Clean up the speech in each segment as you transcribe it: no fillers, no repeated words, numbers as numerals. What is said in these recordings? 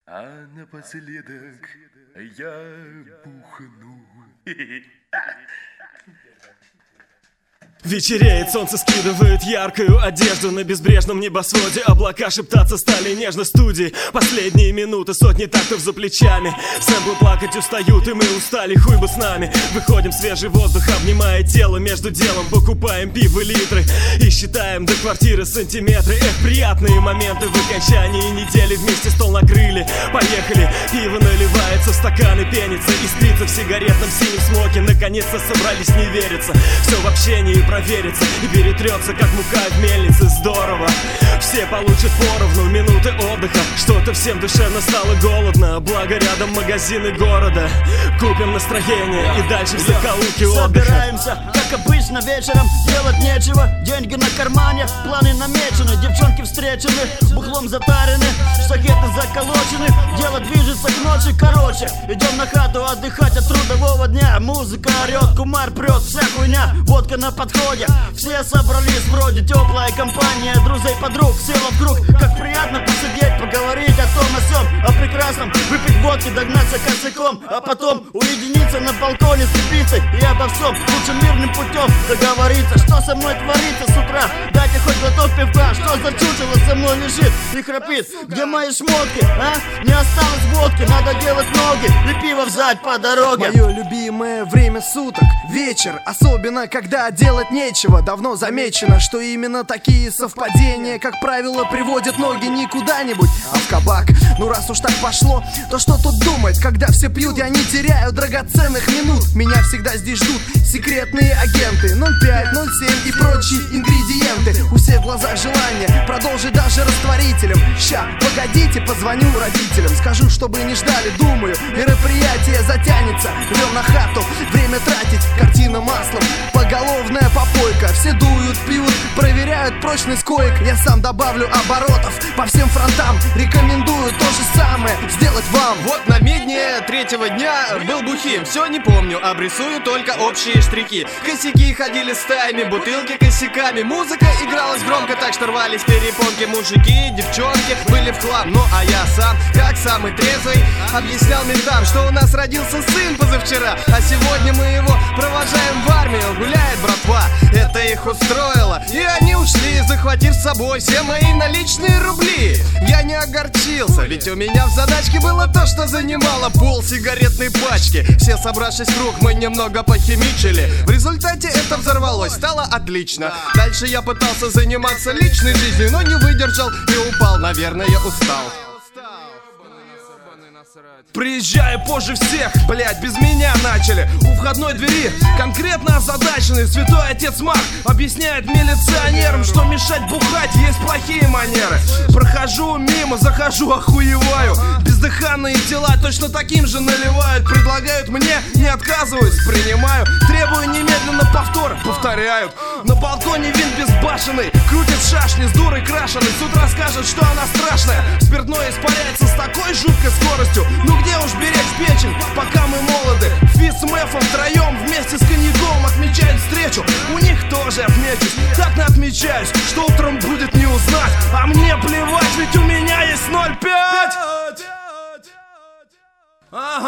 А напоследок я бухну. Вечереет, солнце скидывает яркую одежду. На безбрежном небосводе облака шептаться стали нежно студии. Последние минуты, сотни тактов за плечами. Сэмплы плакать устают, и мы устали, хуй бы с нами. Выходим в свежий воздух, обнимая тело между делом. Покупаем пиво литры и считаем до квартиры сантиметры. Эх, приятные моменты в окончании недели. Вместе стол накрыли, поехали. Пиво наливается в стаканы, пенится, искрится в сигаретном синем смоке. Наконец-то собрались, не верится. Все в общении проверится и перетрется, как мука в мельнице. Здорово, все получат поровну минуты отдыха. Что-то всем душевно стало голодно. Благо рядом магазины города. Купим настроение и дальше в закоулке отдыха. Собираемся, как обычно, вечером. Делать нечего, деньги на кармане. Планы намечены, девчонки встречены. Бухлом затарены, штакеты заколочены. Дело движется к ночи, короче. Идем на хату отдыхать от трудового дня. Музыка орет, кумар прет, вся хуйня. Водка на подходе. Все собрались, вроде теплая компания друзей, подруг, села в круг. Как приятно посидеть, поговорить о том, о сём, о прекрасном. Выпить водки, догнаться косяком, а потом уединиться на балконе с пиццей. И обо всем лучше мирным путем договориться. Что со мной творится с утра? Дайте хоть глоток пивка. Что за чучело со мной лежит и храпит? Где мои шмотки, а? Не осталось водки, надо делать ноги и пиво взять по дороге. Мое любимое время суток, вечер. Особенно, когда делать нечего. Давно замечено, что именно такие совпадения, как правило, приводят ноги не куда-нибудь, а в кабак. Ну раз уж так пошло, то что тут думать? Когда все пьют, я не теряю драгоценных минут. Меня всегда здесь ждут секретные агенты 05, 07 и прочие ингредиенты. У всех в глазах желание продолжить даже растворителем. Ща, погодите, позвоню родителям. Скажу, чтобы не ждали, думаю, мероприятие затянется. Идем на хату, время тратить, картина маслом. Поголовная попойка, все дуют, пьют, проверяют прочность коек. Я сам добавлю оборотов по всем фронтам. Рекомендую то же самое сделать вам. Вот на медне третьего дня был бухим. Все не помню, обрисую только общие штрихи. Косяки ходили стаями, бутылки косяками. Музыка игралась громко, так что рвались перепонки. Мужики, девчонки были в хлам. Ну а я сам, как самый трезвый, объяснял ментам, что у нас родился сын позавчера, а сегодня мы его провожаем в армию. Гуляет братва, это их устроило, и они ушли, захватив с собой все мои наличные рубли. Я не огорчился, ведь у меня в задачке было то, что занимало пол сигаретной пачки. Все собравшись в круг, мы немного похимичили. В результате это взорвалось, стало отлично. Дальше я пытался заниматься личной жизнью, но не выдержал и упал, наверное, устал. Приезжаю позже всех, блять, без меня начали. У входной двери конкретно озадаченный святой отец Марк объясняет милиционерам, что мешать бухать есть плохие манеры. Прохожу мимо, захожу, охуеваю. Бездыханные тела точно таким же наливают. Предлагают мне, не отказываюсь, принимаю. Требую немедленно повтор, повторяют. На балконе винт безбашенный, крутит шашни с дурой крашеной. С утра скажет, что она страшная. Спиртное испаряется с такой жуткой скоростью. Ну где уж беречь печень, пока мы молоды. Фи с Мэфом втроем вместе с коньяком отмечают встречу. У них тоже отмечусь, так наотмечаюсь, что утром будет не узнать. А мне плевать, ведь у меня есть 0,5.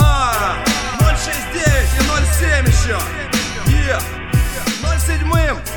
Ага, 0,69 и 0,7 еще. 0,7